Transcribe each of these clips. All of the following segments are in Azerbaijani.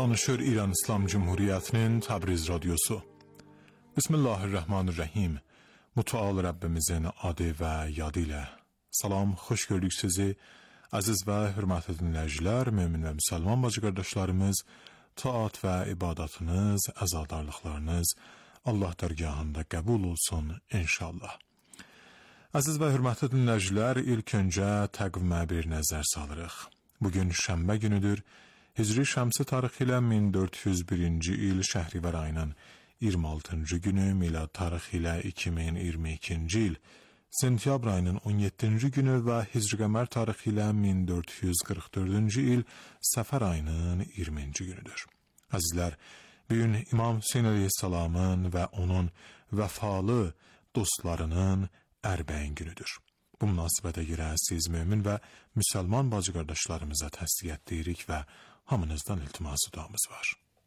Danışır İran İslam Cumhuriyeti'nin Təbriz Radyosu. Bismillahirrahmanirrahim. Müteal Rabbimizin adı ve yadıyla. Salam, hoş gördük sizi. Aziz ve hürmetli dinleyiciler, mümin ve Müslüman bacı kardeşlerimiz, taat ve ibadetiniz, azadarlıklarınız Allah dergahında kabul olsun inşallah. Aziz ve hürmetli dinleyiciler, ilk önce takvime bir nazar salırıq. Bugün şənbə günüdür. Hicri Şəmsi tarixi ilə 1401-ci il Şəhrivər ayının 26-cı günü, milad tarixi ilə 2022-ci il sentyabr ayının 17-ci günü və Hicri Qəmər tarixi ilə 1444-cü il Səfər ayının 20-ci günüdür. Əzizlər, bugün İmam Hüseyin Aleyhisselamın və onun vəfalı dostlarının Ərbəin günüdür. Bu münasibətə görə siz mümin və müsəlman bacı qardaşlarımıza təsdiq deyirik və hamınızdan iltimas duamız var.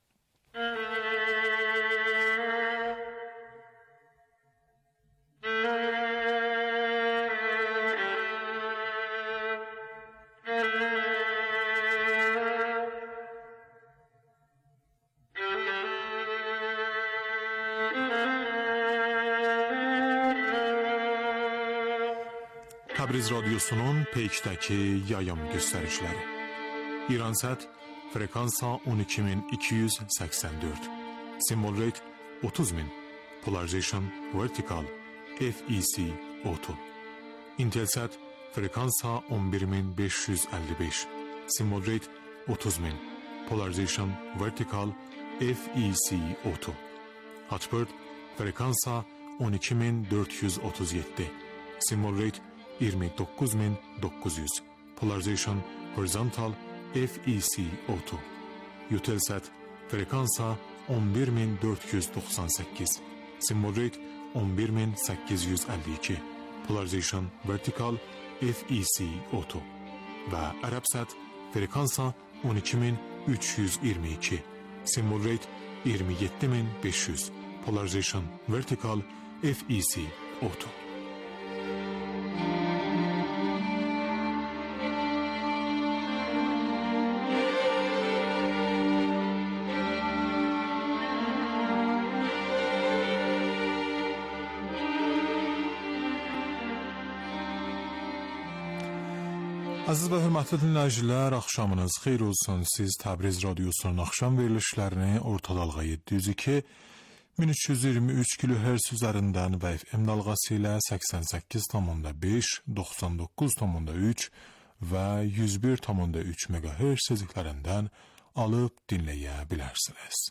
Təbriz Radyosu'nun Peyk'təki yayım göstəriciləri. İransat frekansa 12284, symbol rate 30000, polarization vertical, FEC auto. Intelsat frekansa 11555, symbol rate 30000, polarization vertical, FEC auto. Hotbird frekansa 12437, symbol rate 29900, polarization horizontal, FEC auto. Eutelsat frekansa 11498, symbol rate 11852, polarization vertical, FEC auto. Və Arabsat frekansa 12322, symbol rate 27500, polarization vertical, FEC auto. Aziz və hörmətli dinləyicilər, axşamınız xeyir olsun. Siz Təbriz Radyosu'nun axşam verilişlərini orta dalğa 702, 1323 kHz üzərindən və FM dalğası ilə 88,5, 99,3 və 101,3 MHz seziklərindən alıb dinləyə bilərsiniz.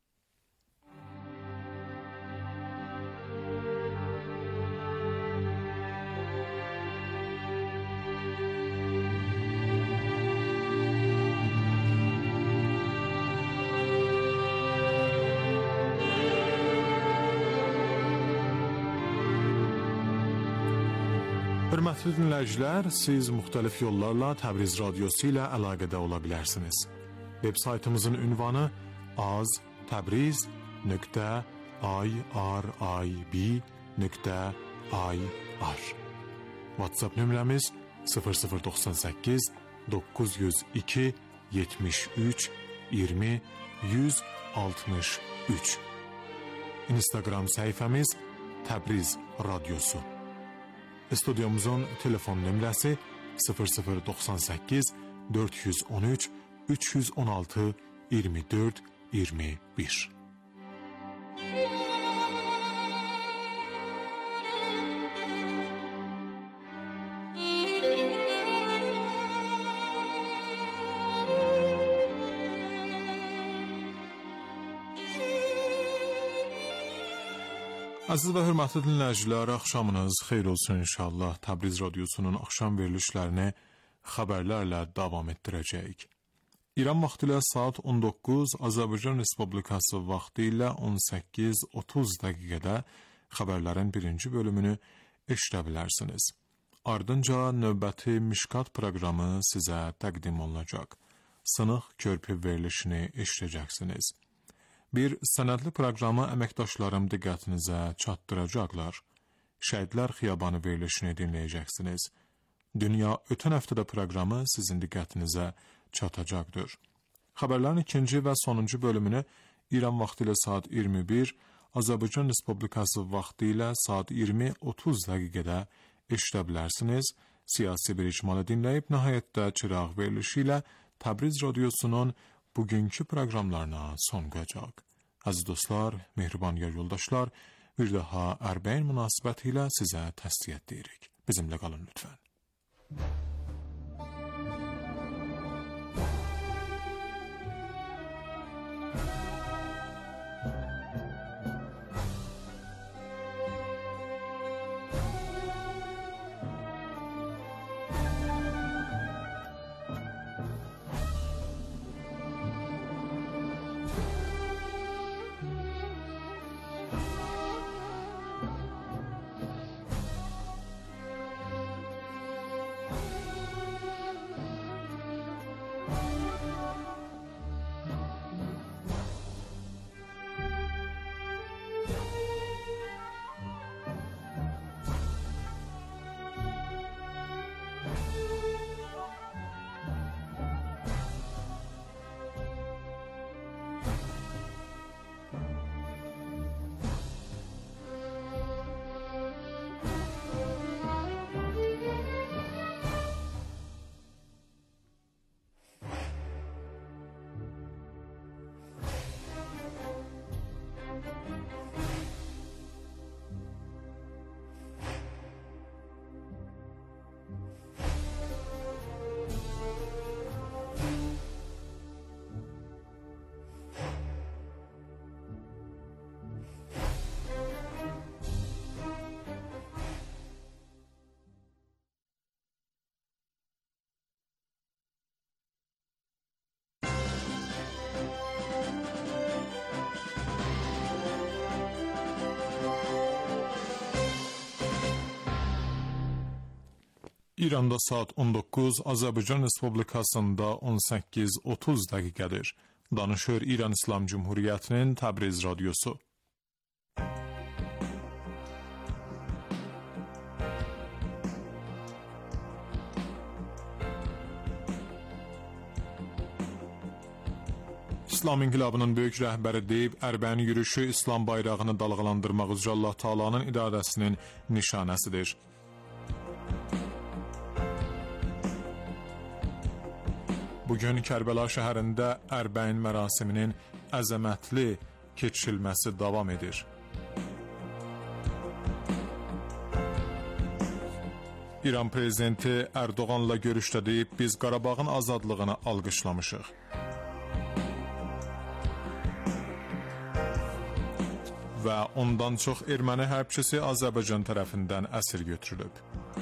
Hörmətli dinləyicilər, siz müxtəlif yollarla Təbriz Radyosu ilə əlaqədə ola bilərsiniz. Web saytımızın ünvanı az-təbriz.irib.ir. WhatsApp nömrəmiz 0098 902 73 20 163. Instagram səhifəmiz Təbriz Radyosu. Stüdyomuzun telefon nömrəsi 0098 413 316 24 21. Aziz və hörmətli dinləyicilər, axşamınız xeyir olsun inşallah. Təbriz Radyosu'nun axşam verilişlərini xəbərlərlə davam etdirəcəyik. İran vaxtı ilə saat 19, Azərbaycan Respublikası vaxtı ilə 18:30 dəqiqədə xəbərlərin birinci bölümünü eşidə bilərsiniz. Ardınca növbəti Mişkat proqramı sizə təqdim olunacaq. Sınıq körpü verilişini eşidəcəksiniz. Bir sənədli proqramı əməkdaşlarım diqqətinizə çatdıracaqlar. Şəhidlər Xiyabanı verilişini dinləyəcəksiniz. Dünya ötən həftədə proqramı sizin diqqətinizə çatacaqdır. Xəbərlərin ikinci və sonuncu bölümünü İran vaxtı ilə saat 21, Azərbaycan Respublikası vaxtı ilə saat 20:30 dəqiqədə eşidə bilərsiniz. Siyasi bir icmalı dinləyib, nəhayətdə çıraq verilişi ilə Təbriz Radiosunun bugünkü proqramlarına son qoyacaq. Əziz dostlar, mehriban yoldaşlar, bir daha Ərbəyin münasibəti ilə sizə təsdiq edirik. Bizimlə qalın lütfən. İranda saat 19, Azərbaycan Respublikasında 18:30 dəqiqədir. Danışır İran İslam Cumhuriyyətinin Təbriz Radiosu. İslam İnqilabının böyük rəhbəri deyib, Ərbənin yürüyüşü İslam bayrağını dalğalandırmaq üzrə Allah Taala'nın iradəsinin nişanəsidir. Bugün Kərbəla şəhərində Ərbəyin mərasiminin əzəmətli keçirilməsi davam edir. İran prezidenti Erdoğanla görüşdə deyib, biz Qarabağın azadlığını alqışlamışıq. Və ondan çox erməni hərbçisi Azərbaycan tərəfindən əsir götürülüb.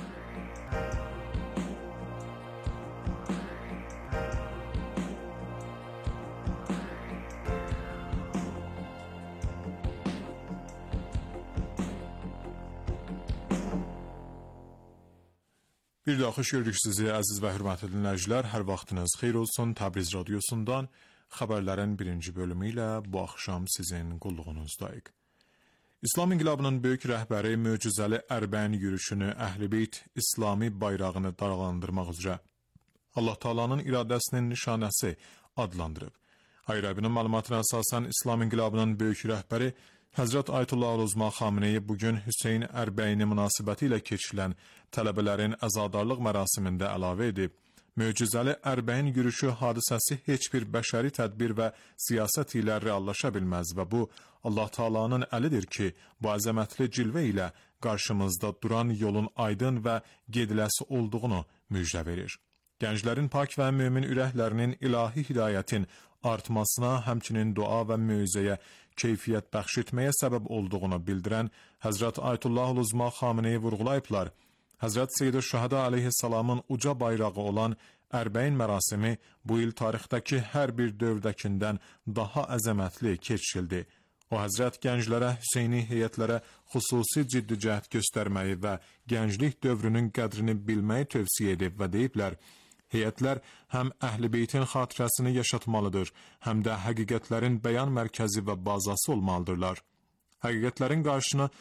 Bir daha xoş gördük sizi, əziz və hörmətli dinləyicilər. Hər vaxtınız xeyir olsun. Təbriz Radiosundan xəbərlərin birinci bölümü ilə bu axşam sizin qulluğunuzdayıq. İslam İnqilabının böyük rəhbəri möcüzəli Ərbəyin yürüşünü Əhl-i-Beyt İslami bayrağını dalğalandırmaq üzrə Allah Taala'nın iradəsinin nişanəsi adlandırıb. Ayrabinin məlumatına əsasən İslam İnqilabının böyük rəhbəri Həzrət Ayətullah Uzma Xameneyi bugün Hüseyn Ərbəyini münasibəti ilə keçirilən tələbələrin əzadarlıq mərasimində əlavə edib, möcüzəli Ərbəyin yürüşü hadisəsi heç bir bəşəri tədbir və siyasət ilə reallaşa bilməz və bu, Allah Taala'nın əlidir ki, bu əzəmətli cilvə ilə qarşımızda duran yolun aydın və gediləsi olduğunu müjdə verir. Gənclərin pak və mömin ürəklərinin ilahi hidayətin artmasına, həmçinin dua və möizəyə keyfiyyət bəxş etməyə səbəb olduğunu bildirən Həzrət Ayətullah Uzma Xameneyi vurğulayıblar. Həzrət Seyyid-i Şəhədə aleyhissalamın uca bayrağı olan Ərbəyin mərasimi bu il tarixdəki hər bir dövrdəkindən daha əzəmətli keçirildi. O Həzrət gənclərə, Hüseyni heyətlərə xüsusi ciddi cəhd göstərməyi və gənclik dövrünün qədrini bilməyi tövsiyə edib və deyiblər, heyətlər həm Əhl-i-Beytin xatirəsini yaşatmalıdır, həm də həqiqətlərin bəyan mərkəzi və bazası olmalıdırlar. Həqiqətlərin qarşısını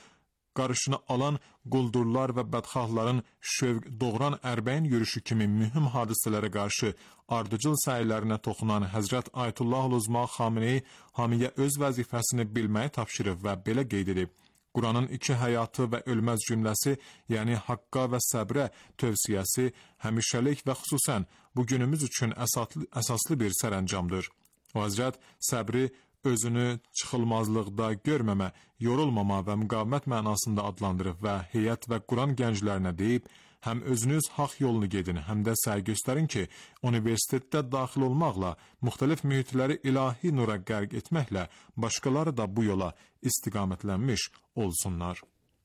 qarşını alan quldurlar və bədxahların şövq doğuran Ərbəyin yürüşü kimi mühüm hadisələrə qarşı ardıcıl səylərinə toxunan Həzrət Ayətullah Uzma Xameneyi hamiyə öz vəzifəsini bilməyi tapşırıb və belə qeyd edib. Quranın iki həyatı və ölməz cümləsi, yəni haqqa və səbrə tövsiyəsi həmişəlik və xüsusən bu günümüz üçün əsaslı bir sərəncamdır. O Həzrət səbri özünü çıxılmazlıqda görməmə, yorulmama və müqavimət mənasında adlandırıb və heyət və Quran gənclərinə deyib, həm özünüz haqq yolunu gedin, həm də səy göstərin ki, universitetdə daxil olmaqla, müxtəlif mühitləri ilahi nura qərq etməklə başqaları da bu yola istiqamətlənmiş olsunlar.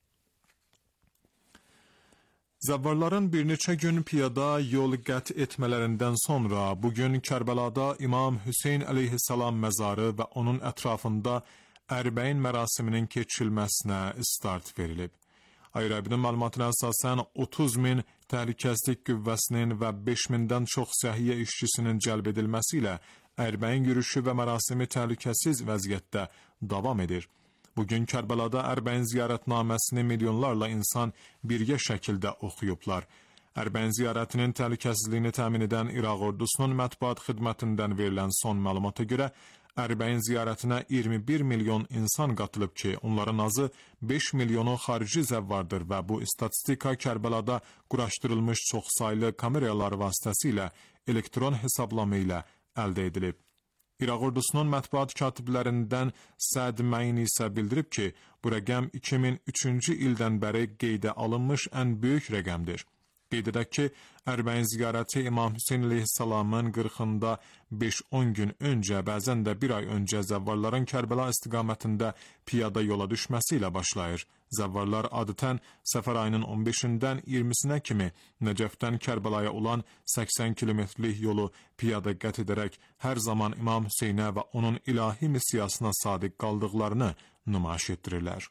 Zəvvarların bir neçə gün piyada yol qət etmələrindən sonra bugün Kərbəlada İmam Hüseyn əleyhissalam məzarı və onun ətrafında Ərbəyin mərasiminin keçirilməsinə start verilib. Ayrabinin məlumatına əsasən 30.000 təhlükəsizlik qüvvəsinin və 5.000-dən çox səhiyyə işçisinin cəlb edilməsi ilə Ərbəyin yürüşü və mərasimi təhlükəsiz vəziyyətdə davam edir. Bugün Kərbəlada Ərbəyin ziyarətnaməsini milyonlarla insan birgə şəkildə oxuyublar. Ərbəyin ziyarətinin təhlükəsizliyini təmin edən İraq ordusunun mətbuat xidmətindən verilən son məlumata görə, Ərbəyin ziyarətinə 21 milyon insan qatılıb ki, onların azı 5 milyonu xarici zəvvardır və bu istatistika Kərbəlada quraşdırılmış çoxsaylı kameralar vasitəsilə elektron hesablama ilə əldə edilib. İraq ordusunun mətbuat katiblərindən Səd Məyin isə bildirib ki, bu rəqəm 2003-cü ildən bəri qeydə alınmış ən böyük rəqəmdir. Qeyd edək ki, Ərbəyin ziyarəti İmam Hüseyn əleyhissalamın 40-ında 5-10 gün öncə, bəzən də bir ay öncə zəvvarların Kərbəla istiqamətində piyada yola düşməsi ilə başlayır. Zəvvarlar adətən səfər ayının 15-dən 20-sinə kimi Nəcəfdən Kərbəlaya olan 80 kilometrlik yolu piyada qət edərək hər zaman İmam Hüseynə və onun ilahi missiyasına sadiq qaldıqlarını nümayiş etdirirlər.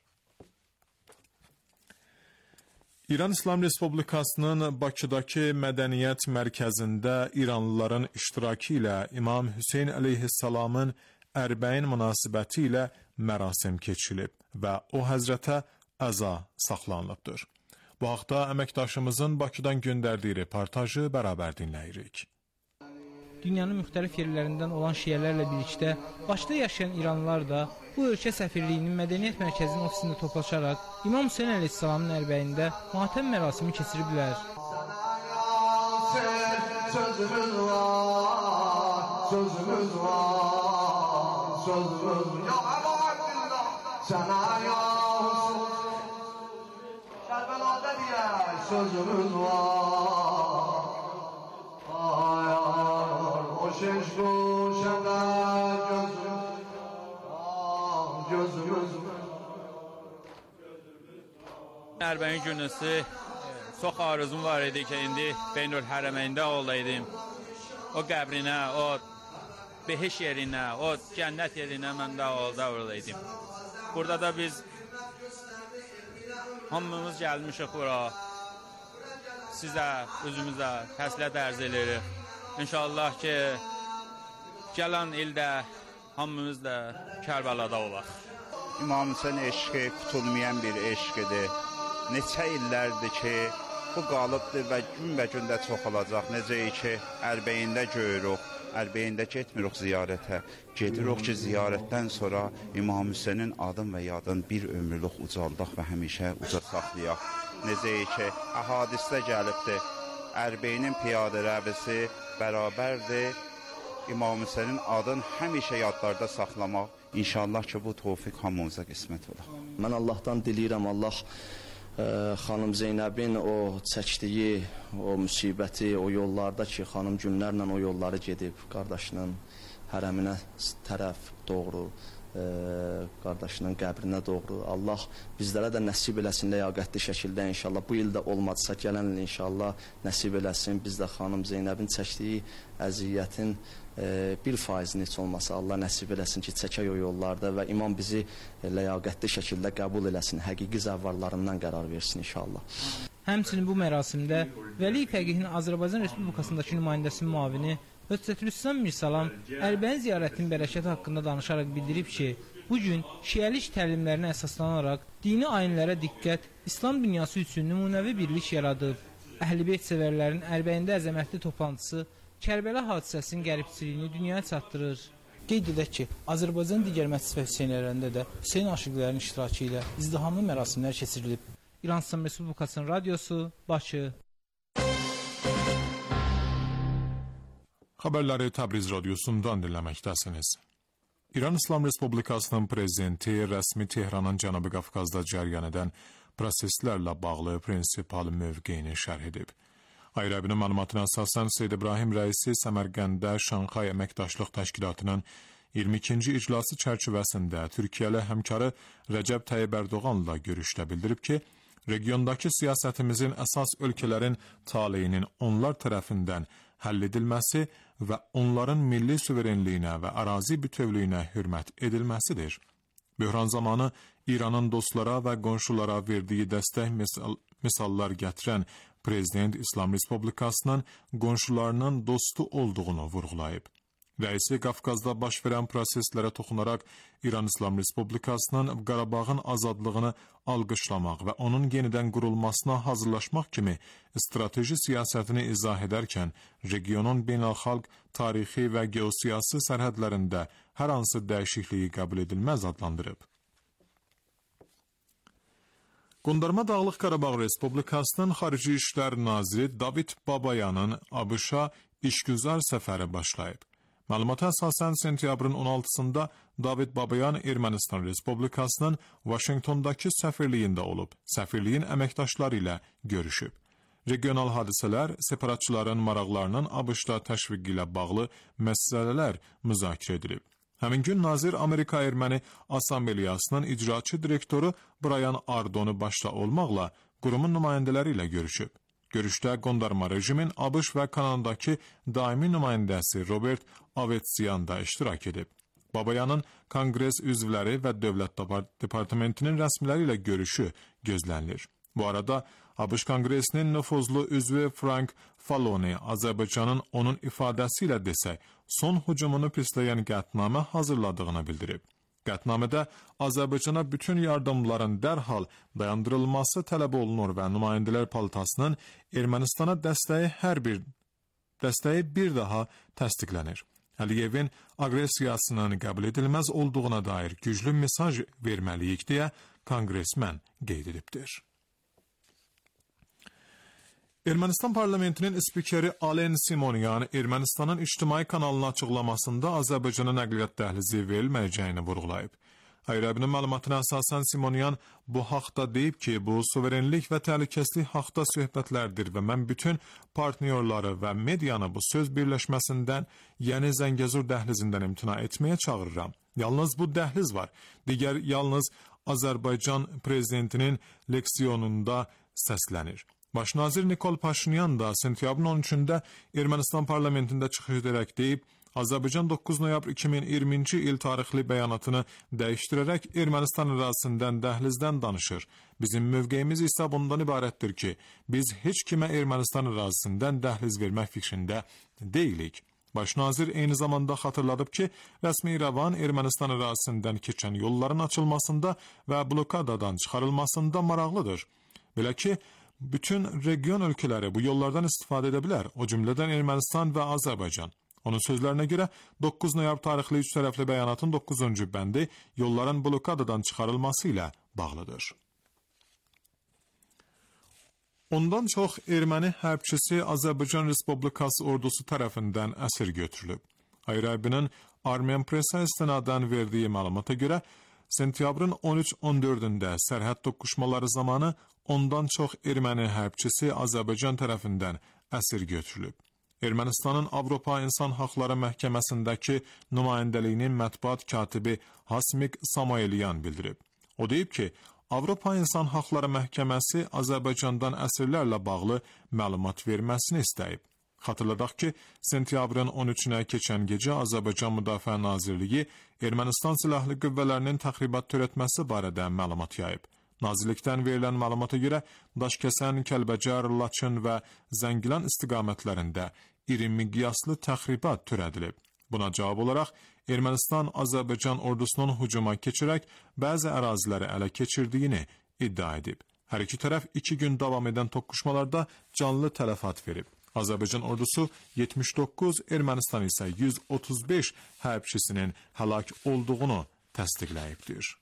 İran İslam Respublikasının Bakıdakı mədəniyyət mərkəzində İranlıların iştirakı ilə İmam Hüseyn əleyhissalamın Ərbəyin münasibəti ilə mərasim keçirilib və o həzrətə əza saxlanılıbdır. Bu haqda əməkdaşımızın Bakıdan göndərdiyi reportajı bərabər dinləyirik. Dünyanın müxtəlif yerlərindən olan şiələrlə birlikdə Bakıda yaşayan İranlılar da bu ölkə səfirliyinin mədəniyyət mərkəzinin ofisində toplaşaraq İmam Hüseyn əleyhissalamın ərbəyində matəm mərasimi keçiriblər. Sözümüz var, sözümüz var, sözümüz var. Sana ya Kərbəlada deyək, sözümüz var. Ay o şeş guşədə gözümüz Ərbəyin günüsü çox arzum var idi ki, indi Beynül Hərəməyində olaydım. O qəbrinə, o behiş yerinə, o cənnət yerinə mən də oradaydım. Burada da biz hamımız gəlmişik bura. Sizə, özümüzə təsliyət ərz edirik. İnşallah ki, gələn ildə hamımız da Kərbəlada olaq. İmam Hüseyn eşqi qutulmayan bir eşqidir. Neçə illərdir ki, bu qalıbdır və gün də çoxalacaq. Necə ki, Ərbəyində görürük, Ərbəyində getmirik ziyarətə. Gedirik ki, ziyarətdən sonra İmam Hüseynin adın və yadın bir ömürlük ucaldaq və həmişə uca saxlayaq. Necə ki, əhadisdə gəlibdir, Ərbəyinin piyadə rəvisi bərabərdir, İmam Hüseynin adın həmişə yadlarda saxlamaq. İnşallah ki, bu tövfiq hamımıza qismət olar. Mən Allahdan diləyirəm, Allah xanım Zeynəbin o çəkdiyi, o müsibəti, o yollarda ki, xanım günlərlə o yolları gedib, qardaşının hərəminə tərəf doğru, qardaşının qəbrinə doğru. Allah bizlərə də nəsib eləsin ləyaqətli şəkildə inşallah. Bu ildə olmadısa, gələn il inşallah nəsib eləsin. Biz də xanım Zeynəbin çəkdiyi əziyyətin 1% heç olmasa Allah nəsib eləsin ki, çəkək o yollarda və imam bizi ləyaqətli şəkildə qəbul eləsin, həqiqi zəvvarlarından qərar versin inşallah. Həmçinin bu mərasimdə Vəli Fəqihin Azərbaycan Respublikasındakı nümayəndəsinin müavini Höccətülüslam Mirsalam Ərbəyin ziyarətinin bərəkəti haqqında danışaraq bildirib ki, bu gün şiəlik təlimlərinə əsaslanaraq dini ayinlərə diqqət İslam dünyası üçün nümunəvi birlik yaradıb. Əhl-i-Beyt sevərlərin Ərbəyində əzəmətli toplantısı Kərbəla hadisəsinin qəribçiliyini dünyaya çatdırır. Qeyd edək ki, Azərbaycan digər məscid və Hüseynlərində də Hüseyn aşiqlərinin iştirakı ilə izdihamlı mərasimlər keçirilib. İran İslam Respublikasının radiosu, Bakı. Xəbərləri Təbriz radiosundan dinləməkdəsiniz. İran İslam Respublikasının prezidenti rəsmi Tehranın Cənubi Qafqazda cəryan edən proseslərlə bağlı prinsipal mövqeyini şərh edib. Ayrəbinin məlumatına əsasən Seyyid İbrahim rəisi Səmərqəndə Şanxay Əməkdaşlıq Təşkilatının 22-ci iclası çərçivəsində Türkiyəli həmkarı Rəcəb Tayyib Ərdoğanla görüşdə bildirib ki, regiondakı siyasətimizin əsas ölkələrin taleyinin onlar tərəfindən həll edilməsi və onların milli suverenliyinə və ərazi bütövlüyünə hörmət edilməsidir. Böhran zamanı İranın dostlara və qonşulara verdiyi dəstək misallar gətirən Prezident İslam Respublikasının qonşularının dostu olduğunu vurğulayıb. Rəisi Qafqazda baş verən proseslərə toxunaraq İran İslam Respublikasının Qarabağın azadlığını alqışlamaq və onun yenidən qurulmasına hazırlaşmaq kimi strateji siyasətini izah edərkən, regionun beynəlxalq, tarixi və geosiyasi sərhədlərində hər hansı dəyişikliyi qəbul edilməz adlandırıb. Qondarma Dağlıq Qarabağ Respublikasının Xarici İşlər Naziri David Babayanın ABŞ-a işgüzar səfəri başlayıb. Məlumata əsasən sentyabrın 16-sında David Babayan Ermənistan Respublikasının Vaşinqtondakı səfirliyində olub, səfirliyin əməkdaşları ilə görüşüb. Regional hadisələr, separatçıların maraqlarının ABŞ-da təşviqi ilə bağlı məsələlər müzakirə edilib. Həmin gün nazir Amerika Erməni Assambleyasının icraçı direktoru Brian Ardonu başda olmaqla qurumun nümayəndələri ilə görüşüb. Görüşdə qondarma rejimin ABŞ və Kanadadakı daimi nümayəndəsi Robert Avetsiyan da iştirak edib. Babayanın Konqres üzvləri və Dövlət Departamentinin rəsmiləri ilə görüşü gözlənilir. Bu arada ABŞ Konqresinin nüfuzlu üzvü Frank Falloni Azərbaycanın onun ifadəsi ilə desək, son hücumunu pisləyən qətnamə hazırladığını bildirib. Qətnamədə Azərbaycana bütün yardımların dərhal dayandırılması tələb olunur və nümayəndələr palatasının Ermənistana dəstəyi bir daha təsdiqlənir. Əliyevin aqressiyasının qəbul edilməz olduğuna dair güclü mesaj verməliyik deyə konqresmen qeyd edibdir. Ermənistan parlamentinin spikeri Alen Simonyan Ermənistanın ictimai kanalının açıqlamasında Azərbaycana nəqliyyat dəhlizi verilməyəcəyini vurğulayıb. Ayrəbinin məlumatına əsasən Simonyan bu haqda deyib ki, bu suverenlik və təhlükəsizlik haqda söhbətlərdir və mən bütün partnyorları və medianı bu söz birləşməsindən, yəni Zəngəzur dəhlizindən imtina etməyə çağırıram. Yalnız bu dəhliz var. Digər yalnız Azərbaycan prezidentinin leksiyonunda səslənir. Baş nazir Nikol Paşinyan da sentyabrın 13-də Ermənistan parlamentində çıxış edərək deyib, Azərbaycan 9 noyabr 2020-ci il tarixli bəyanatını dəyişdirərək Ermənistan ərazisindən dəhlizdən danışır. Bizim mövqeyimiz isə bundan ibarətdir ki, biz heç kimə Ermənistan ərazisindən dəhliz vermək fikrində deyilik. Baş nazir eyni zamanda xatırladıb ki, rəsmi İrəvan Ermənistan ərazisindən keçən yolların açılmasında və blokadadan çıxarılmasında maraqlıdır. Belə ki, bütün region ölkələri bu yollardan istifadə edə bilər, o cümlədən Ermənistan və Azərbaycan. Onun sözlərinə görə 9 noyabr tarixli üç tərəfli bəyanatın 9-cu bəndi yolların blokadadan çıxarılması ilə bağlıdır. Ondan çox erməni hərbçisi Azərbaycan Respublikası ordusu tərəfindən əsir götürülüb. Ayrəbinin Armen Pressa istinadən verdiyi məlumata görə, sentyabrın 13-14-də sərhəd toqquşmaları zamanı ondan çox erməni hərbçisi Azərbaycan tərəfindən əsir götürülüb. Ermənistanın Avropa İnsan Haqları Məhkəməsindəki nümayəndəliyinin mətbuat katibi Hasmik Samoelyan bildirib. O deyib ki, Avropa İnsan Haqları Məhkəməsi Azərbaycandan əsirlərlə bağlı məlumat verməsini istəyib. Xatırladaq ki, sentyabrın 13-nə keçən gecə Azərbaycan Müdafiə Nazirliyi Ermənistan Silahlı Qüvvələrinin təxribat törətməsi barədə məlumat yayıb. Nazirlikdən verilən məlumata görə Daşkəsən, Kəlbəcər, Laçın və Zəngilan istiqamətlərində iri miqyaslı təxribat törədilib. Buna cavab olaraq Ermənistan Azərbaycan ordusunun hücuma keçirək bəzi əraziləri ələ keçirdiyini iddia edib. Hər iki tərəf 2 gün davam edən toqquşmalarda canlı tələfat verib. Azərbaycan ordusu 79, Ermənistan isə 135 hərbçisinin həlak olduğunu təsdiqləyibdir.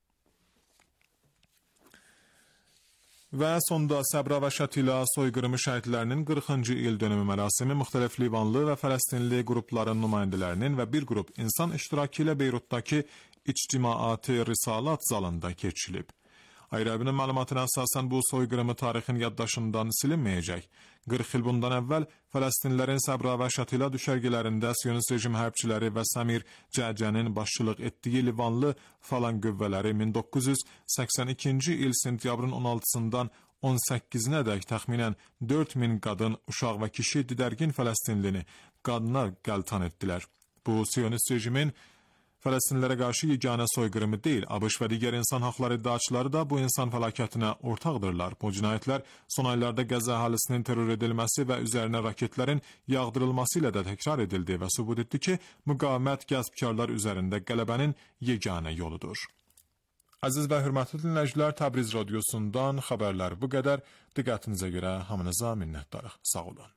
Və sonda Səbra və Şatila soyqırımı şəhidlərinin 40-cı il dönümü mərasimi müxtəlif Livanlı və Fələstinli qrupların nümayəndələrinin və bir qrup insan iştirakı ilə Beyrutdakı İctimaat-ı Risalat zalında keçirilib. Ayrabinin məlumatına əsasən bu soyqırımı tarixin yaddaşından silinməyəcək. 40 il bundan əvvəl Fələstinlilərin Səbra və Şatila düşərgələrində Siyonist rejim hərbçiləri və Səmir Cəcənin başçılıq etdiyi Livanlı falan qüvvələri 1982-ci il sentyabrın 16-sından 18-nədək təxminən 4000 qadın, uşaq və kişi didərgin Fələstinlini qadına qəltan etdilər. Bu Siyonist rejimin Fələstinlilərə qarşı yeganə soyqırımı deyil, ABŞ və digər insan haqları iddiaçıları da bu insan fəlakətinə ortaqdırlar. Bu cinayətlər son aylarda Qəzza əhalisinin terror edilməsi və üzərinə raketlərin yağdırılması ilə də təkrar edildi və sübut etdi ki, müqavimət qəsbkarlar üzərində qələbənin yeganə yoludur. Əziz və hörmətli dinləyicilər, Təbriz radiosundan xəbərlər bu qədər. Diqqətinizə görə hamınıza minnətdarıq. Sağ olun.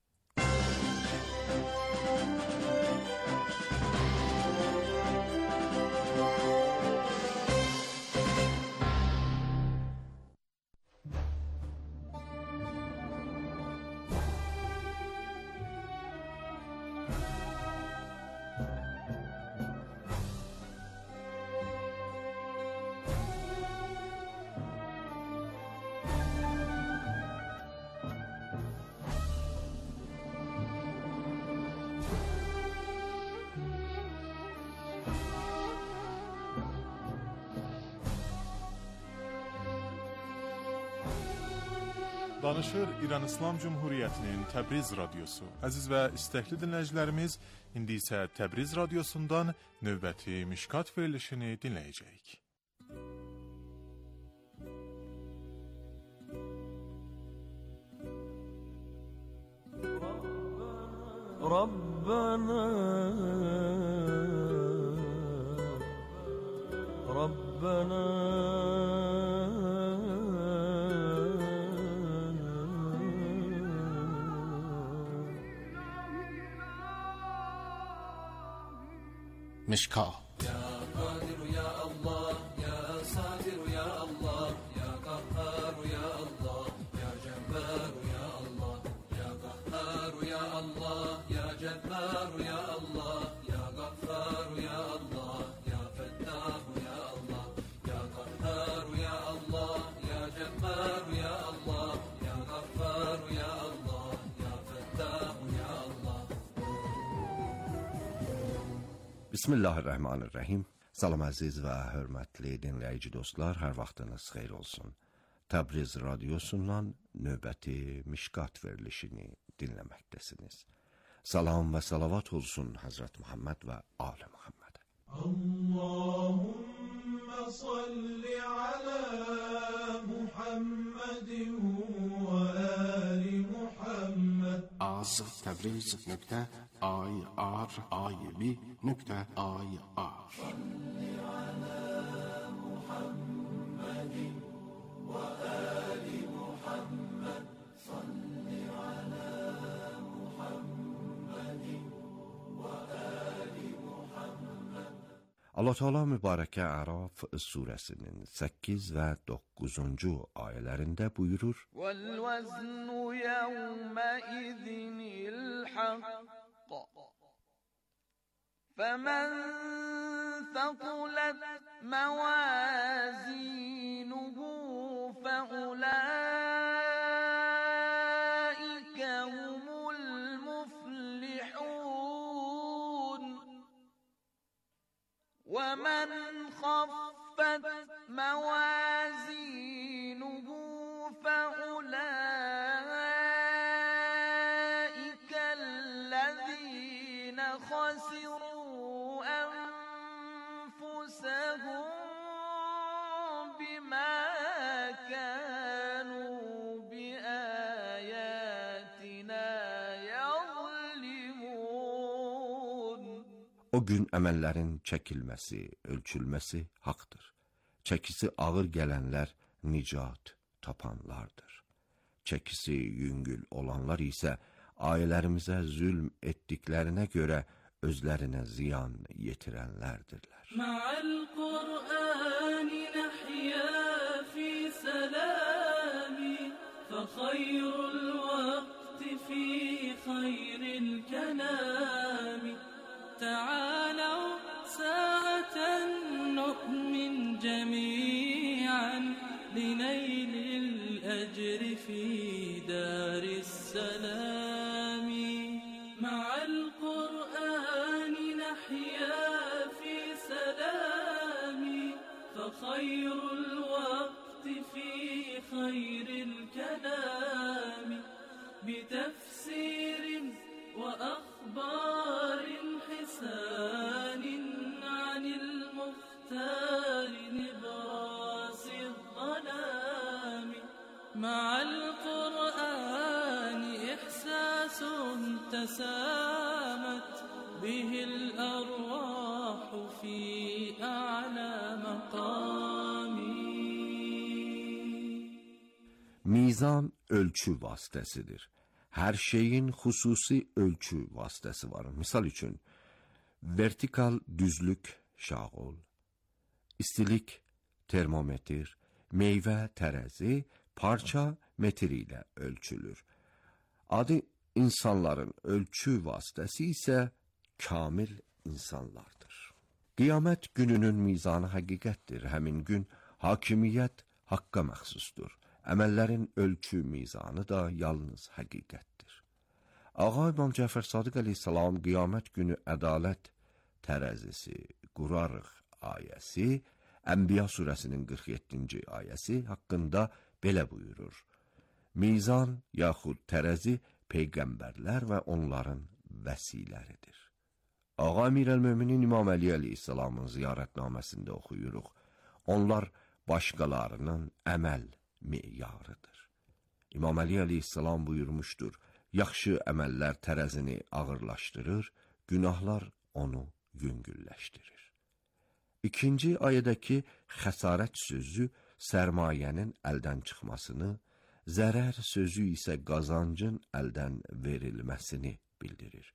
Danışır İran İslam Cumhuriyyətinin Təbriz radiosu. Əziz və istəkli dinləyicilərimiz, indi isə Təbriz radiosundan növbəti Mişkat verilişini dinləyəcəyik. Rabbana Mişka. Ya Kadir ya Allah, ya Sadir ya Allah, ya Kahhar ya Allah, ya Cebbar ya Allah, ya Kahhar ya Allah, ya Cebbar ya Allah, ya Gaffar ya Allah, ya Fettah ya Allah, ya Kahhar ya Allah, ya Cebbar ya Allah, ya Gaffar ya Allah, ya Fettah ya Allah. Bismillahirrahmanirrahim. Salam əziz və hörmətli dinləyici dostlar, hər vaxtınız xeyir olsun. Təbriz radiosundan növbəti Mişkat verilişini dinləməkdəsiniz. Salam və salavat olsun Hazret Muhammed və Ali Muhammed. Allahümme salli ala Muhammedin və Ali Muhammed. az Təbriz.ir.ir. Salli ala Muhammedin və Ali Muhammed. Salli ala Muhammedin və Ali Muhammed. Allah Teala mübarəkə Əraf surəsinin 8 və 9-cu ayələrində buyurur: وَالْوَزْنُ يَوْمَئِذٍ الْحَقُّ فَمَنْ ثَقُلَتْ مَوَازِينُهُ فَأُولَئِكَ هُمُ الْمُفْلِحُونَ وَمَنْ خَفَّتْ موازينه فأولئك الذين خسروا أنفسهم بما كانوا بآياتنا يظلمون. O gün əməllərin çəkilməsi, ölçülməsi haqdır. Çəkisi ağır gələnlər nicat tapanlardır. Çəkisi yüngül olanlar isə ailərimizə zülm etdiklərinə görə özlərinə ziyan yetirənlərdirlər. Ma'al Qur'ani nahya fi salami fa khayrul vaqti fi khayril kalami ta'alaw sa'atan nu'min jami'an linaylil ajri fi daris salami ma'al Qur'ani nahya fi salami fa khayrul vaqti fi khayril kalami bitafsirin wa akhbarin hisanin anil mukhtar nibras الظلام مع القرآن إحساس تسامت به الأرواح في أعلى مقام. Mizan ölçü vasitəsidir. Hər şeyin xüsusi ölçü vasitəsi var. Misal üçün, vertikal düzlük şağul, istilik termometr, meyvə tərəzi, parça metr ilə ölçülür. Adi insanların ölçü vasitəsi isə kamil insanlardır. Qiyamət gününün mizanı həqiqətdir. Həmin gün hakimiyyət haqqa məxsusdur. Əməllərin ölçü mizanı da yalnız həqiqətdir. Ağa İmam Cəfər Sadiq əleyhissalam qiyamət günü ədalət tərəzisi qurarıq ayəsi, Ənbiya surəsinin 47-ci ayəsi haqqında belə buyurur. Mizan yaxud tərəzi peyğəmbərlər və onların vəsiləridir. Ağa Əmir əl-Möminin İmam Əli əleyhissalamın ziyarətnaməsində oxuyuruq. Onlar başqalarının əməl meyarıdır. İmam Əli əleyhissalam buyurmuşdur, yaxşı əməllər tərəzini ağırlaşdırır, günahlar onu yüngülləşdirir. İkinci ayədəki xəsarət sözü sərmayənin əldən çıxmasını, zərər sözü isə qazancın əldən verilməsini bildirir.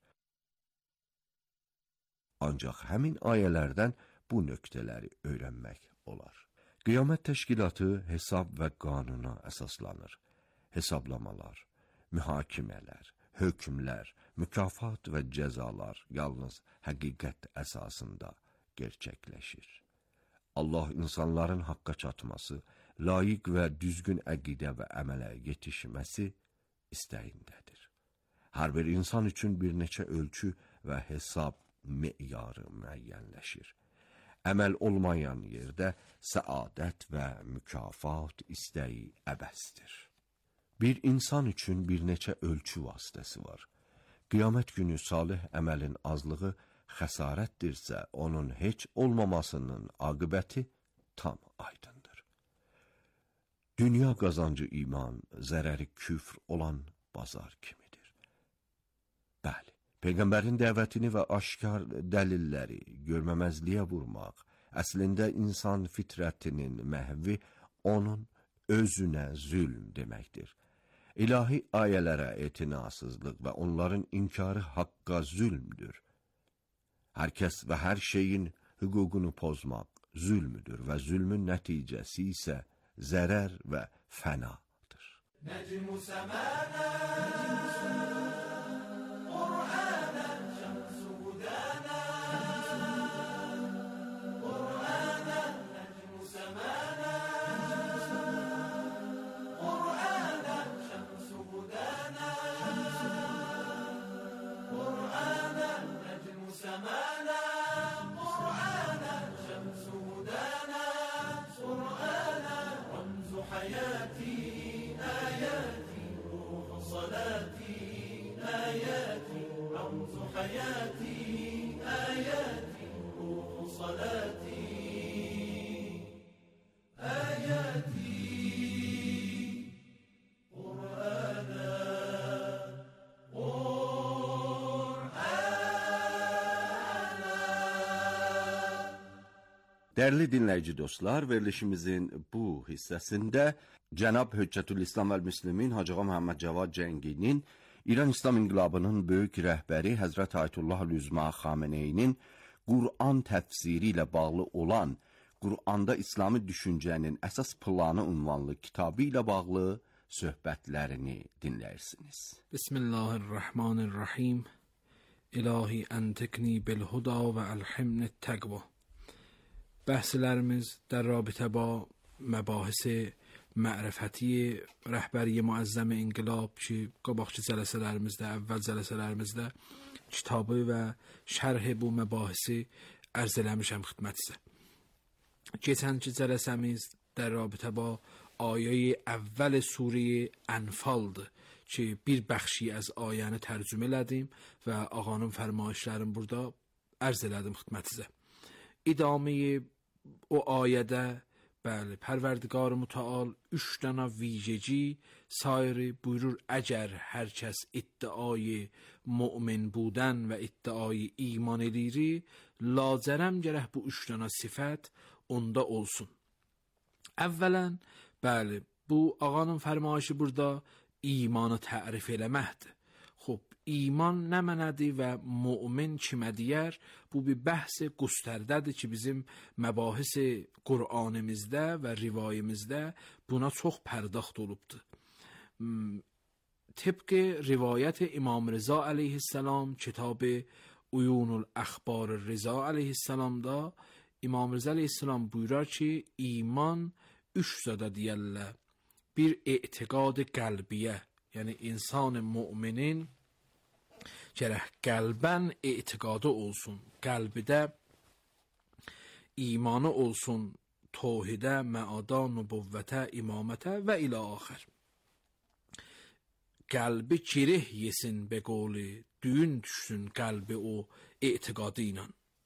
Ancaq həmin ayələrdən bu nöqtələri öyrənmək olar. Qiyamət təşkilatı hesab və qanuna əsaslanır. Hesablamalar, mühakimələr, hökmlər, mükafat və cəzalar yalnız həqiqət əsasında gerçəkləşir. Allah insanların haqqa çatması, layiq və düzgün əqidə və əmələ yetişməsi istəyindədir. Hər bir insan üçün bir neçə ölçü və hesab meyarı müəyyənləşir. Əməl olmayan yerdə səadət və mükafat istəyi əbəsdir. Bir insan üçün bir neçə ölçü vasitəsi var. Qiyamət günü salih əməlin azlığı xəsarətdirsə, onun heç olmamasının aqibəti tam aydındır. Dünya qazancı iman, zərəri küfr olan bazar kimidir. Bəli, Peyğəmbərin dəvətini və aşkar dəlilləri görməməzliyə vurmaq, əslində insan fitrətinin məhvi onun özünə zülm deməkdir. İlahi ayələrə etinasızlıq və onların inkarı haqqa zülmdür. Hər kəs və hər şeyin hüququnu pozmaq zülmüdür və zülmün nəticəsi isə zərər və fənadır. Nəcm-u səmənə Qur'anə şəms-u hudənə Qur'anə nəcm-u səmənə Qur'anə şəms-u hudənə Qur'anə nəcm-u səmənə Qur'anə şəms-u hudənə Qur'anə ramzu həyəti آياتي روح صلاتي آياتي رمز حياتي آياتي روح صلاتي آياتي قرآنا قرآنا Dəyərli dinləyici dostlar, verilişimizin bu hissəsində Cənab Höccətülislam vəl-Müslimin Hacı Ağa Məhəmməd Cavad Cənginin İran İslam İnqilabının böyük rəhbəri Həzrət Ayətullah Üzma Xameneyinin Qur'an təfsiri ilə bağlı olan Qur'anda İslami düşüncənin əsas planı ünvanlı kitabı ilə bağlı söhbətlərini dinləyirsiniz. Bismillahirrahmanirrahim. İlahi əntikni bil-huda və əlhimni təqva. Bəhslərimiz در رابطه با مباحث معرفتی رهبری معظم انقلاب ki qabaqçı cəlsələrimizdə, əvvəl cəlsələrimizdə kitabı və şərh bu məbahisi ərz eləmişəm xidmətinizə. Keçənki cəlsəmiz در رابطه با آیه اول سوره انفالdır ki bir bəxşi az ayəni tərcümə elədim və ağanın fərmayişlərini burada ərz elədim xidmətinizə. İdaməyi o ayədə bəli Pərverdigar Mütəal 3 dənə vijeci sairi buyurur əgər hər kəs iddiayı mümin budən və iddiayı iman edir lacərəm gərək bu 3 dənə sifət onda olsun. Əvvələn bəli bu ağanın fərmayişi burada imanı tərif eləməkdir. Xub iman nə mənədir və mümin kimə deyər? Bu bir bəhs göstərdədir ki bizim məbahis Qur'anımızda və rivayimizdə buna çox pərdaxt olubdur. Tıpkı rivayət İmam Rıza əleyhissalam kitab Uyunul Əxbar Rıza əleyhissalamda İmam Rıza əleyhissalam buyurar ki iman 3 zədə deyərlər. Bir etiqad qəlbiyə, yəni insan müminin gərək qəlbən etiqadı olsun, qəlbidə imanı olsun, tohidə, məada, nübüvvətə, imamətə və ilə axır. Qəlbi girih yesin be qoli, düyün düşsün qəlbi o etiqadı ilə.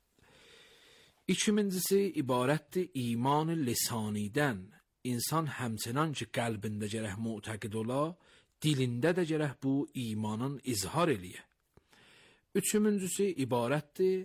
İkincisi ibarətdir iman lisanidən. İnsan həmçinin ki qəlbində gərək mütəqid ola, dilində də gərək bu imanın izhar eləyə. Üçüncüsü ibarətdir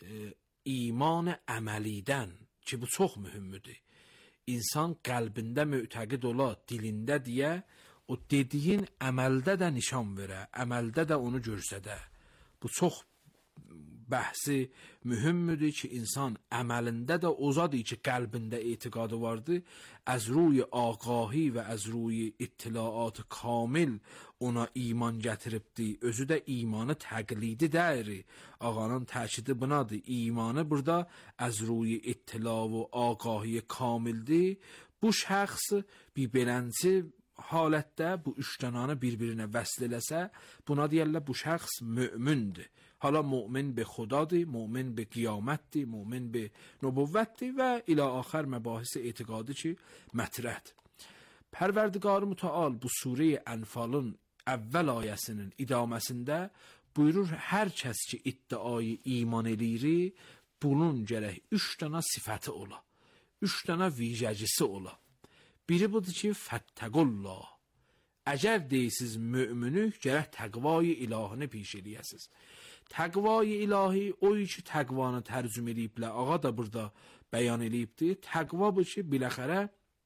iman əməlidən ki bu çox mühümdür. İnsan qəlbində mütəqid ola, dilində deyə o dediyin əməldə də nişan verə, əməldə də onu görsədə. Bu çox bəhsi mühümdür ki insan əməlində də ozadır ki qəlbində etiqadı vardır. Az ruy ağahi və az ruy ittilaat kamil ona iman gətiribdir. Özü də imanı təqlidi dəyri. Ağanın təkidi bunadır. İmanı burada az ruy ittila və ağahi kamildir. Bu şəxs bir belənci halətdə bu 3 dənanı bir-birinə vəsl eləsə, buna deyərlər bu şəxs mömindir. Hala mömin be xudadır, mömin be qiyamətdir, mömin be nübüvvətdir və ilə axır məbahis etiqadı ki mətrəhdir. Pərverdigar Mütəal bu surə Ənfalın əvvəl ayəsinin idaməsində buyurur hər kəs ki iddiayı iman eləyir, bunun gərək 3 dənə sifəti ola, 3 dənə vijəcisi ola. Biri budur ki fəttəqullah. Əgər deyisiz möminük gərək təqvayı ilahını piş eləyəsiz. Təqvayı ilahi oyu ki təqvanı tərcüm eləyiblər, ağa da burada bəyan eləyibdir. Təqva bu ki biləxərə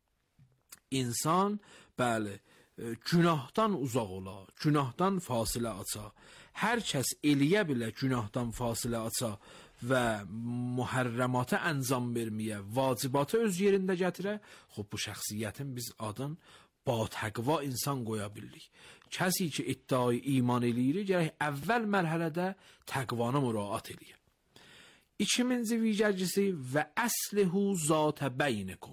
insan bəli günahdan uzaq ola, günahdan fasilə aça. Hər kəs eləyə bilə günahdan fasilə aça və mühərrəmata əncam verməyə, vacibatı öz yerində gətirə. Xub bu şəxsiyyətin biz adın ba təqva insan qoya bildik. Kəsi ki iddiayı iman eləyir, gərək əvvəl mərhələdə təqvanı müraat eləyir. İkinci vicəcisi və əslihu zatə beynikum.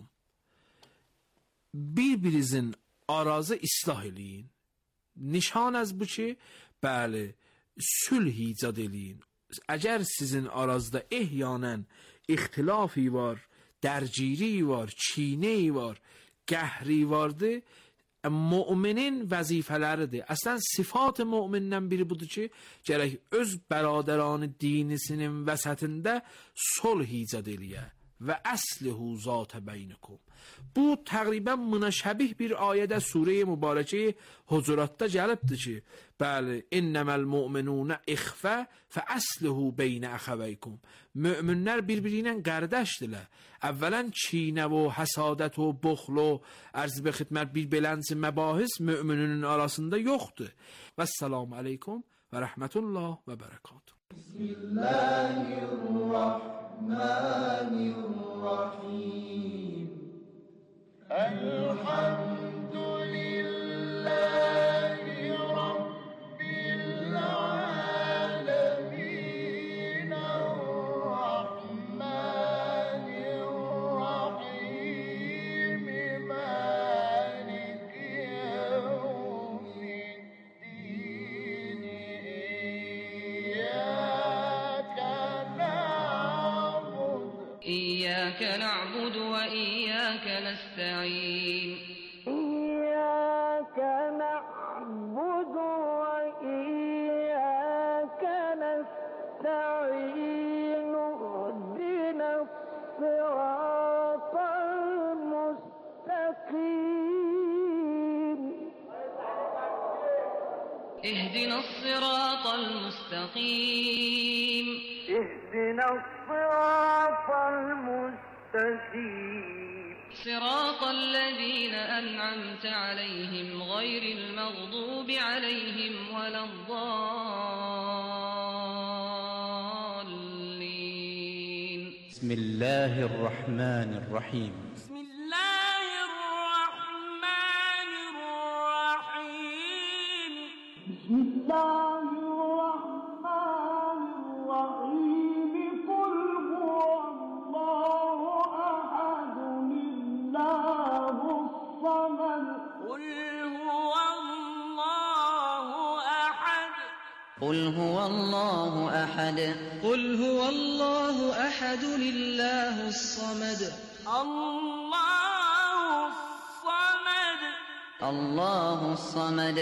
Bir-birinizin arazı islah eləyin. Nişan az bu ki, bəli, sülh icad eləyin. Əgər sizin arazda ehyanən ixtilafi var, dərgiri var, çiğneyi var, qəhri vardır, müminin vəzifələridir. Əslən sifat mümindən biri budur ki, gərək öz bəradəranı dinisinin vəsətində sulh icad eləyə. və əslihu zat beynəkum. Bu təqribən münəşəbih bir ayədə surə-i mübarəkə Hucuratda gəlibdir ki, bəli, innəməl mu'minunə ixfə fə əslihu beynə əxəvəykum. Möminlər bir-biri ilə qardaşdırlar. Əvvələn kinə və həsadət və buxl və ərz və xidmət bir belənci məbahis mömininin arasında yoxdur. Vəssalamu aleykum və rəhmətullah və bərəkatuhu. Bismillahirrahmanirrahim. Elhamdülillahi Rabbil alemin. Errahmanirrahim. Maliki yevmiddin. إياك نعبد وإياك نستعين إياك نعبد وإياك نستعين اهدنا الصراط المستقيم اهدنا الصراط المستقيم اهدنا الصراط المستقيم صراط الذين أنعمت عليهم غير المغضوب عليهم ولا الضالين بسم الله الرحمن الرحيم بسم الله الرحمن الرحيم بسم الله الرحمن الرحيم قل هو الله أحد الله الصمد قل هو الله أحد قل هو الله أحد قل هو الله أحد لله الصمد الله الصمد الله الصمد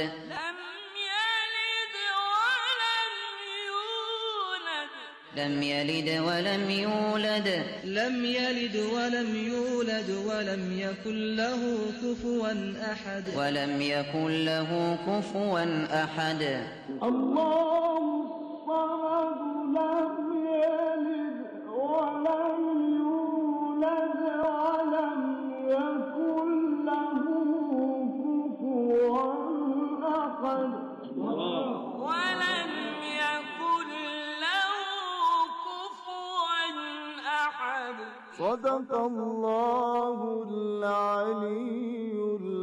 لم يلد ولم يولد لم يلد ولم يولد ولم يكن له كفوا أحد ولم يكن له كفوا أحد الله الصمد لم يلد ولم يولد ولم يكن له كفوا أحد ولم يكن له كفوا أحد صدق الله العلي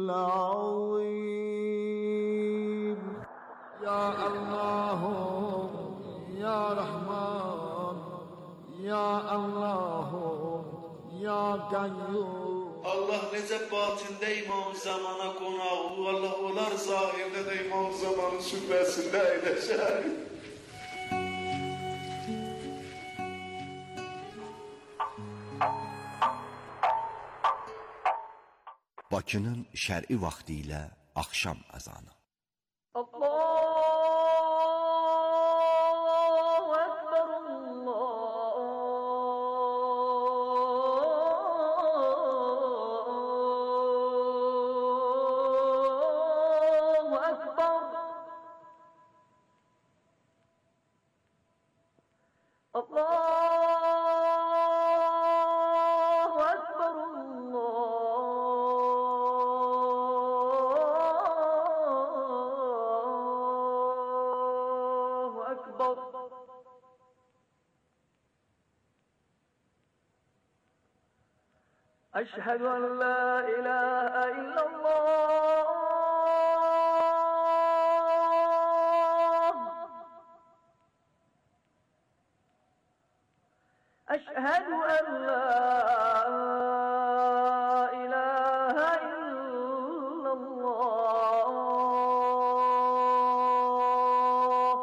العظيم يا الله يا رحمن يا الله يا قيوم Allah necə batində İmam Zamana qonağı, Allah olar zahirdə də İmam Zamanın şübhəsində əyləşər. Bakının şər'i vaxtı ilə axşam əzanı. أشهد أن لا إله إلا الله أشهد أن لا إله إلا الله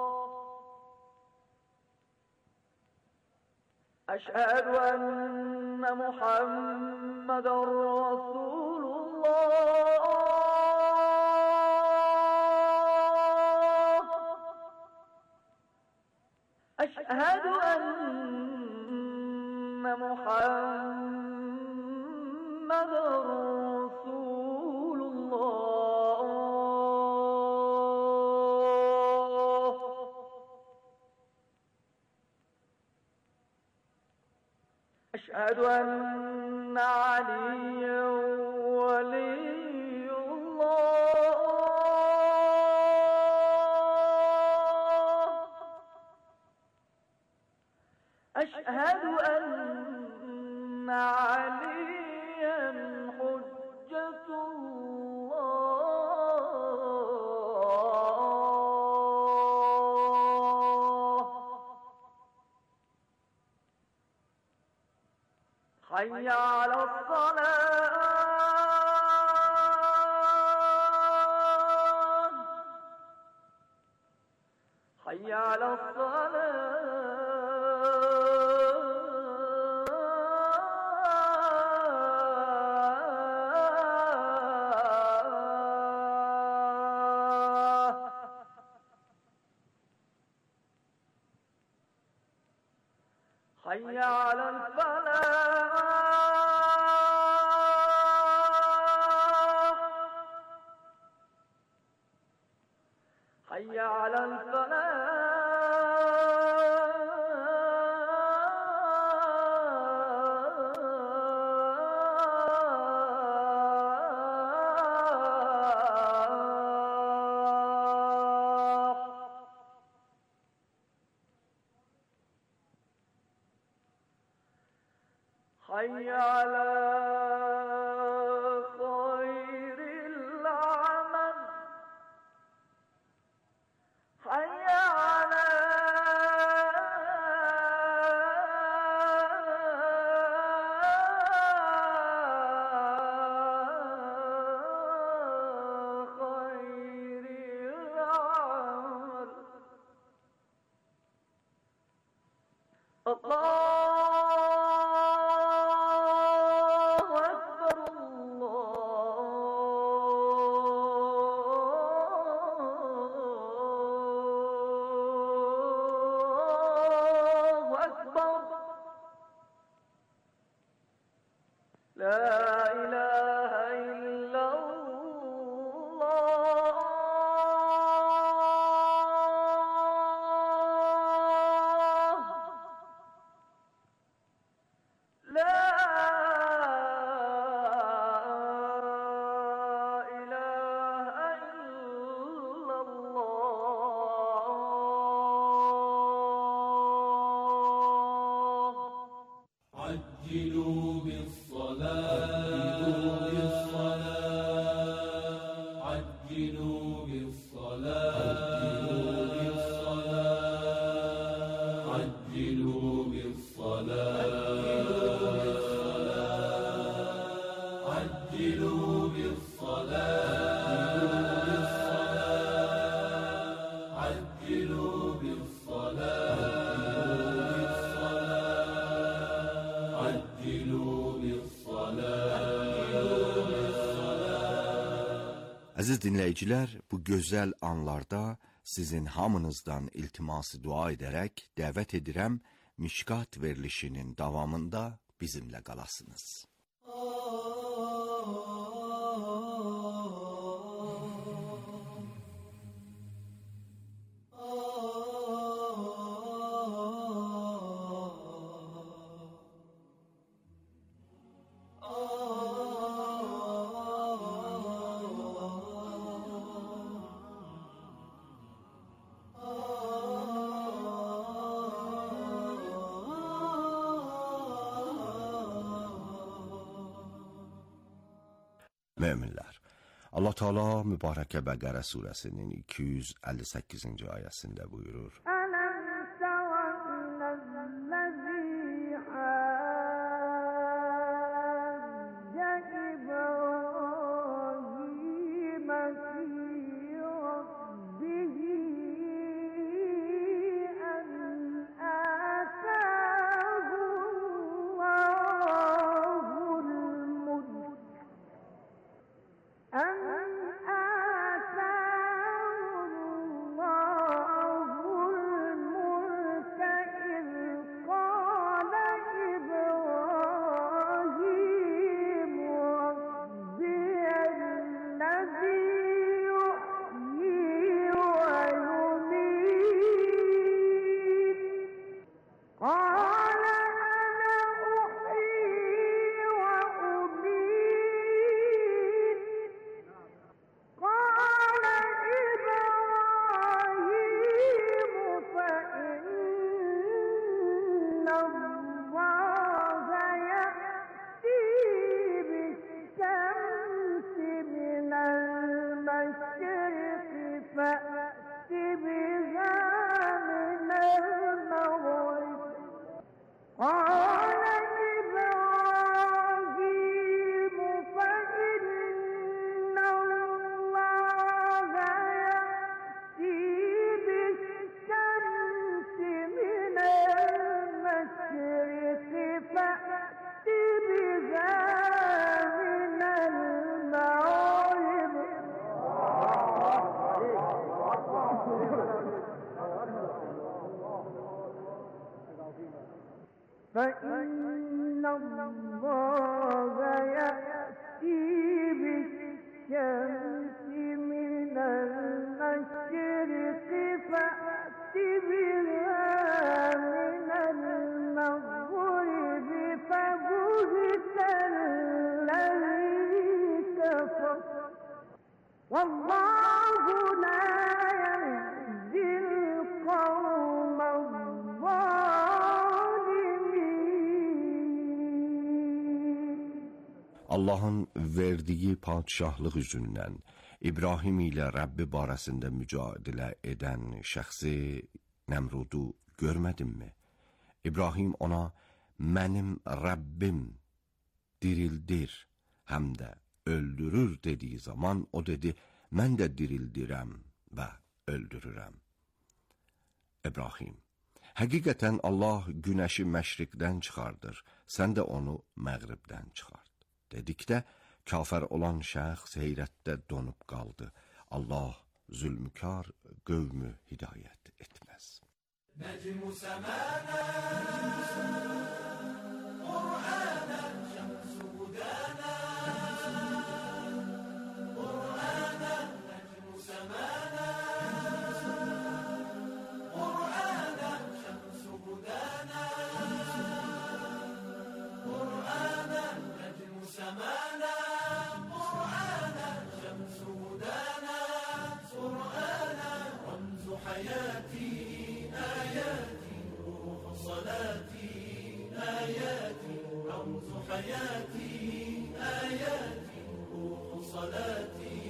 أشهد أن محمد رسول الله أشهد أن محمد رسول الله أشهد أن عليا ولي الله أشهد أن عليا حجة الله حي على الصلاة حي على الصلاة حي على الفلاح حي على الفلاح حي على خير العمل حي على خير العمل الله أكبر الله أكبر لا إله إلا الله لا إله إلا الله عجلوا بالصلاة عجلوا بالصلاة عجلوا بالصلاة عجلوا بالصلاة عجلوا بالصلاة عجلوا بالصلاة. Əziz dinləyicilər, bu gözəl anlarda sizin hamınızdan iltiması dua edərək dəvət edirəm, Mişkat verilişinin davamında bizimlə qalasınız. Möminlər, Allah Teala Mübarəkə Bəqərə surəsinin 258-ci ayəsində buyurur: أن آتاه الله والله لا يهدي القوم الظالمين. Allahın verdiyi padşahlıq üzündən İbrahim ilə Rəbbi barəsində mücadilə edən şəxsi Nəmrudu görmədinmi? İbrahim ona, mənim Rəbbim dirildir, həm də öldürür dediyi zaman o dedi, mən də dirildirəm və öldürürəm. İbrahim, həqiqətən Allah günəşi məşriqdən çıxardır, sən də onu məğribdən çıxart. Dedikdə, kafir olan şəxs heyrətdə donub qaldı. Allah zülmkar qövmü hidayət etməz. Necmu semana Qur'ana şemsu hudana Qur'ana necmu semana Qur'ana şemsu hudana Qur'ana necmu semana Qur'ana şemsu hudana Qur'ana ramzu hayati آياتي روح صلاتي آياتي رمز حياتي آياتي روح صلاتي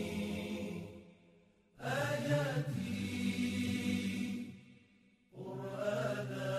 آياتي قرآنا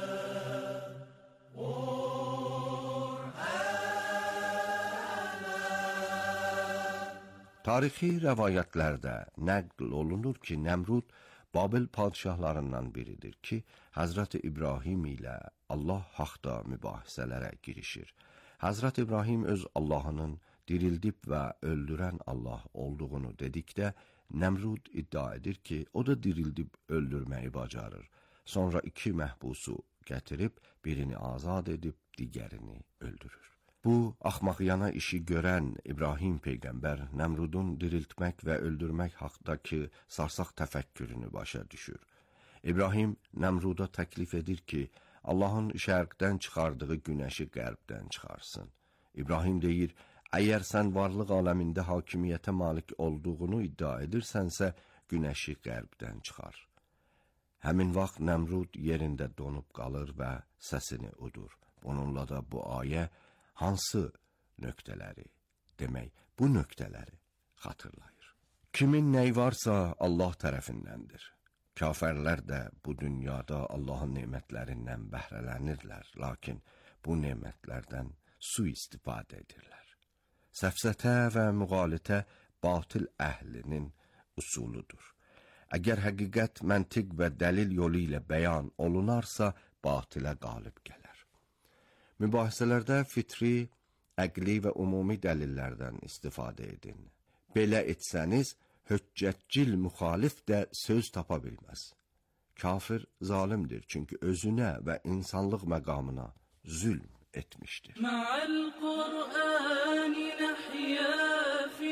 Tarixi rəvayətlərdə nəql olunur ki, Nəmrud Babil padşahlarından biridir ki, Həzrət İbrahim ilə Allah haqda mübahisələrə girişir. Həzrət İbrahim öz Allahının dirildib və öldürən Allah olduğunu dedikdə, Nəmrud iddia edir ki, o da dirildib öldürməyi bacarır. Sonra iki məhbusu gətirib, birini azad edib, digərini öldürür. Bu, axmaqyana işi görən İbrahim Peyğəmbər Nəmrudun diriltmək və öldürmək haqdakı sarsaq təfəkkürünü başa düşür. İbrahim Nəmruda təklif edir ki, Allahın şərqdən çıxardığı günəşi qərbdən çıxarsın. İbrahim deyir, əgər sən varlıq aləmində hakimiyyətə malik olduğunu iddia edirsənsə, günəşi qərbdən çıxar. Həmin vaxt Nəmrud yerində donub qalır və səsini udur. Bununla da bu ayə hansı nöqtələri, demək, bu nöqtələri xatırlayır. Kimin nəyi varsa Allah tərəfindəndir. Kafirlər də bu dünyada Allahın nemətlərindən bəhrələnirlər, lakin bu nemətlərdən sui-istifadə edirlər. Səfsətə və müğalitə batil əhlinin usuludur. Əgər həqiqət, məntiq və dəlil yolu ilə bəyan olunarsa, batilə qalib gələr. Mübahisələrdə fitri, əqli və ümumi dəlillərdən istifadə edin. Belə etsəniz, höccətcil müxalif də söz tapa bilməz. Kafir zalimdir, çünki özünə və insanlıq məqamına zülm etmişdir. Ma'al Qur'ani nahya fi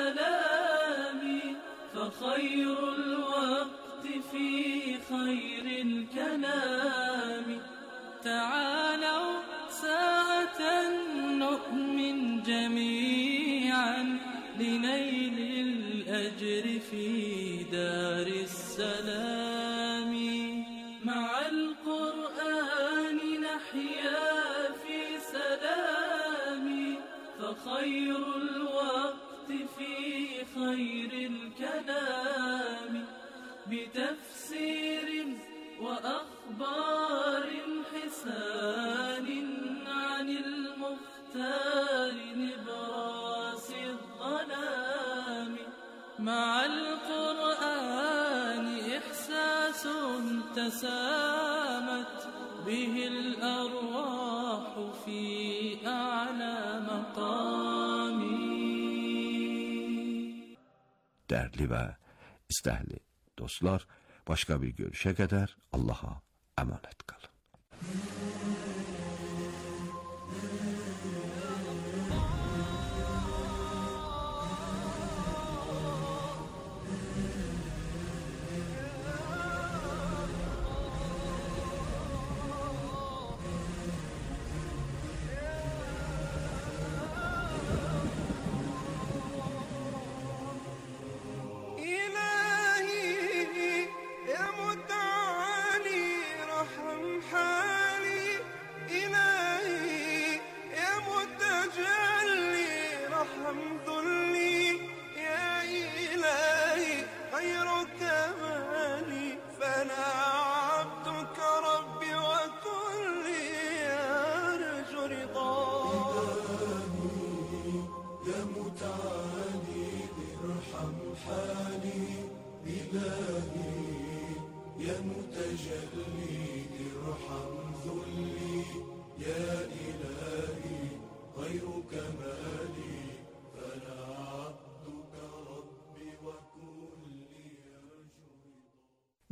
salami fa khayrul vaqti fi khayril kalami ta'alaw ساعة نؤمن جميعا لنيل الأجر في دار السلام مع القرآن نحيا في سلام فخير الوقت في خير الكلام بتفسير وأخبار حسان عن المختار نبراس الظلام مع القرآن إحساس تسامت به الأرواح في أعلى مقام. Dərli və istəhli dostlar, başqa bir görüşə qədər Allaha əmanət qalın.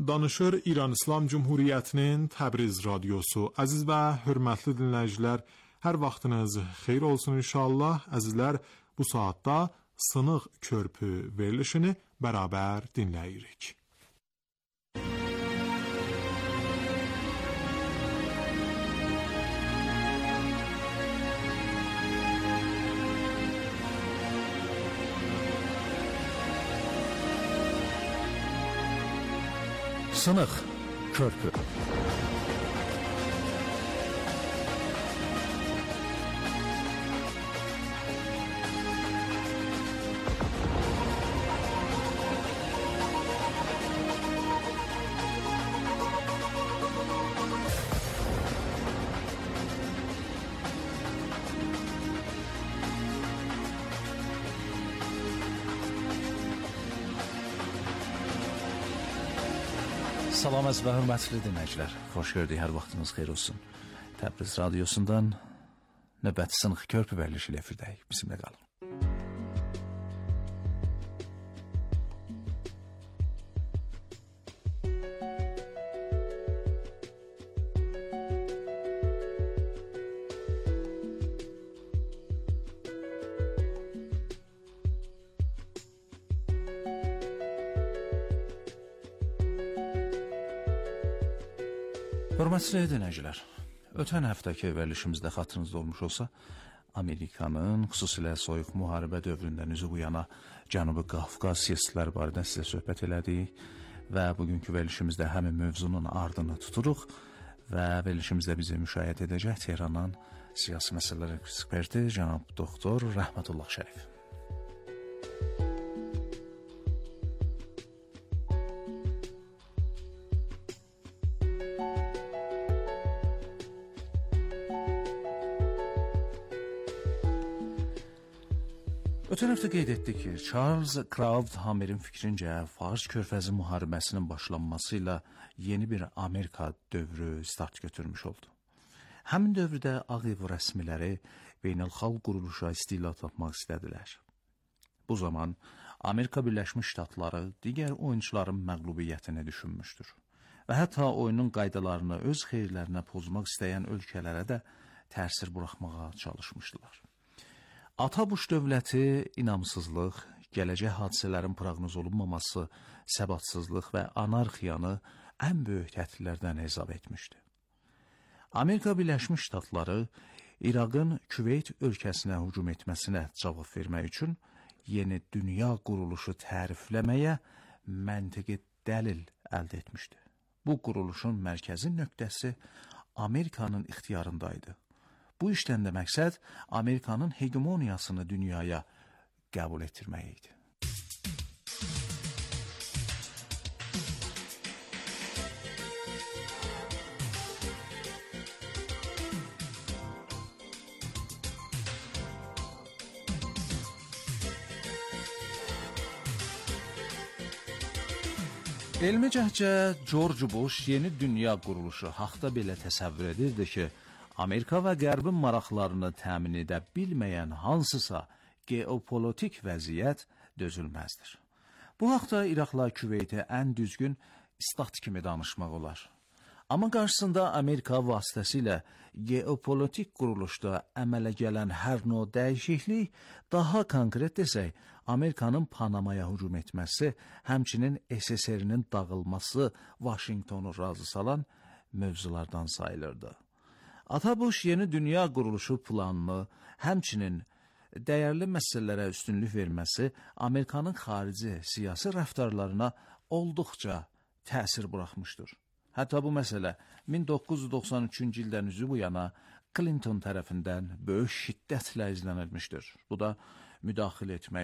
Danışır İran İslam Cumhuriyyətinin Təbriz radiosu. Əziz və hörmətli dinləyicilər, hər vaxtınız xeyir olsun inşallah. Əzizlər, bu saatda Sınıq Körpü verilişini bərabər dinləyirik. Sınıq Körpü. Salam əziz və hörmətli dinləyicilər. Xoş gördük, hər vaxtınız xeyir olsun. Təbriz radiosundan növbəti Sınıq Körpü verilişi ilə efirdəyik. Bizimlə qalın. Hörmətli dinləyicilər, ötən həftəki verilişimizdə xatırınızda olmuş olsa, Amerikanın xüsusilə soyuq müharibə dövründən üzü bu yana Cənubi Qafqaz siyasətləri barədə sizə söhbət elədik və bugünkü verilişimizdə həmin mövzunun ardını tuturuq və verilişimizdə bizi müşahidə edəcək Tehranın siyasi məsələlər eksperti cənab doktor Rəhmətullah Şərif. Ötən həftə qeyd etdik ki, Charles Krauthammerin fikrincə Fars körfəzi müharibəsinin başlanması ilə yeni bir Amerika dövrü start götürmüş oldu. Həmin dövrdə Ağ Ev rəsmiləri beynəlxalq quruluşa istila tapmaq istədilər. Bu zaman Amerika Birləşmiş Ştatları digər oyuncuların məğlubiyyətini düşünmüşdür və hətta oyunun qaydalarını öz xeyirlərinə pozmaq istəyən ölkələrə də təsir buraxmağa çalışmışdılar. Ata Bush dövləti inamsızlıq, gələcək hadisələrin proqnoz olunmaması, səbatsızlıq və anarxiyanı ən böyük təhdidlərdən hesab etmişdi. Amerika Birləşmiş Ştatları İraqın Küveyt ölkəsinə hücum etməsinə cavab vermək üçün yeni dünya quruluşu tərifləməyə məntiqi dəlil əldə etmişdi. Bu quruluşun mərkəzi nöqtəsi Amerikanın ixtiyarındaydı. Bu işdən də məqsəd Amerikanın hegemoniyasını dünyaya qəbul etdirmək idi. Elmi cəhcə George Bush yeni dünya quruluşu haqda belə təsəvvür edirdi ki, Amerika və Qərbin maraqlarını təmin edə bilməyən hansısa geopolitik vəziyyət dözülməzdir. Bu haqda İraqla Küveytə ən düzgün istat kimi danışmaq olar. Amma qarşısında Amerika vasitəsilə geopolitik quruluşda əmələ gələn hər növ dəyişiklik, daha konkret desək, Amerikanın Panamaya hücum etməsi, həmçinin SSR-nin dağılması Vaşinqtonu razı salan mövzulardan sayılırdı. Ata Bush yeni dünya quruluşu planını, həmçinin dəyərli məsələlərə üstünlük verməsi Amerikanın xarici siyasi rəftarlarına olduqca təsir buraxmışdır. Hətta bu məsələ 1993-cü ildən üzü bu yana Clinton tərəfindən böyük şiddətlə izlənilmişdir. Bu da müdaxilə etmək